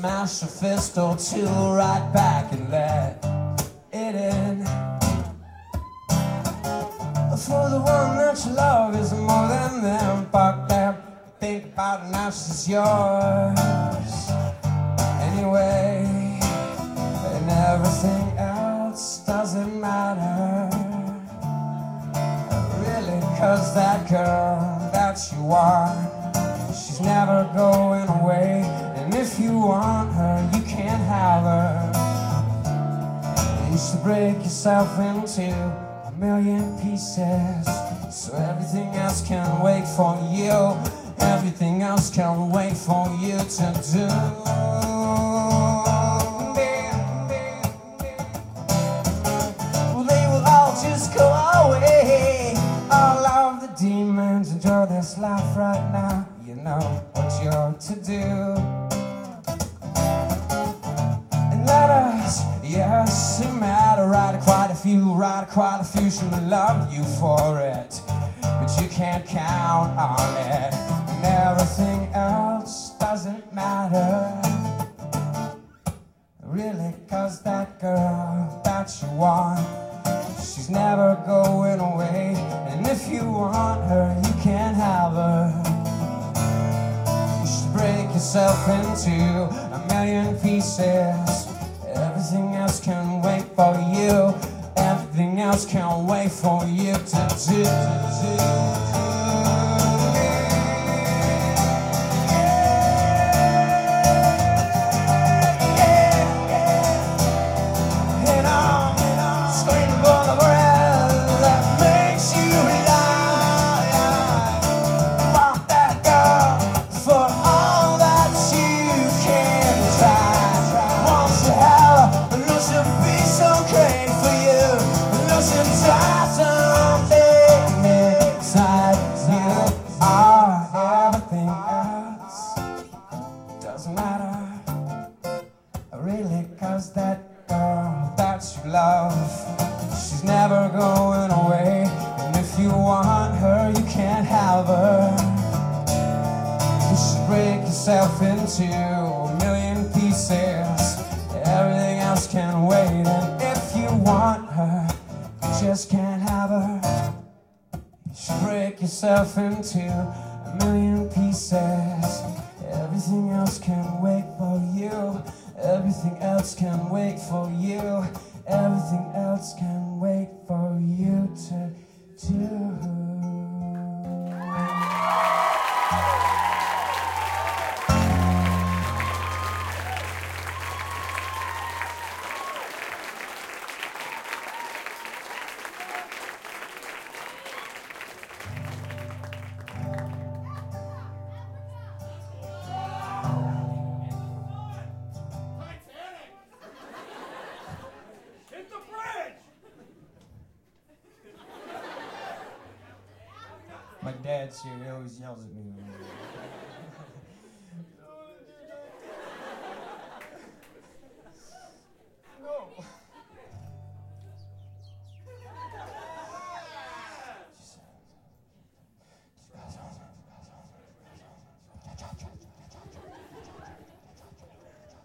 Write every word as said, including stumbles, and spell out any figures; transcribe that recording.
smash a fist or two right back and let it in. For the one that you love is more than them. Fuck them, think about it now, she's yours anyway. And everything else doesn't matter, really, cause that girl that you want, she's never going away. And if you want her, you can't have her. You should break yourself into a million pieces, so everything else can wait for you. Everything else can wait for you to do. Well, they will all just go away. All of the demons enjoy this life right now. You know what you're to do. And let us, yes, it matter. Write quite a few, write quite a few. Should love you for it, but you can't count on it. And everything else doesn't matter, really, cause that girl that you want, she's never going away. And if you want her, you can't have her. You should break yourself into a million pieces. Everything else can wait for you. Everything else can wait for you to do. Doesn't matter, really, cause that girl that you love, she's never going away. And if you want her, you can't have her. You should break yourself into a million pieces. Everything else can wait. And if you want her, you just can't have her. You should break yourself into a million pieces. Everything else can wait for you. Everything else can wait for you. Everything else can wait for you to do. My dad's here, he always yells at me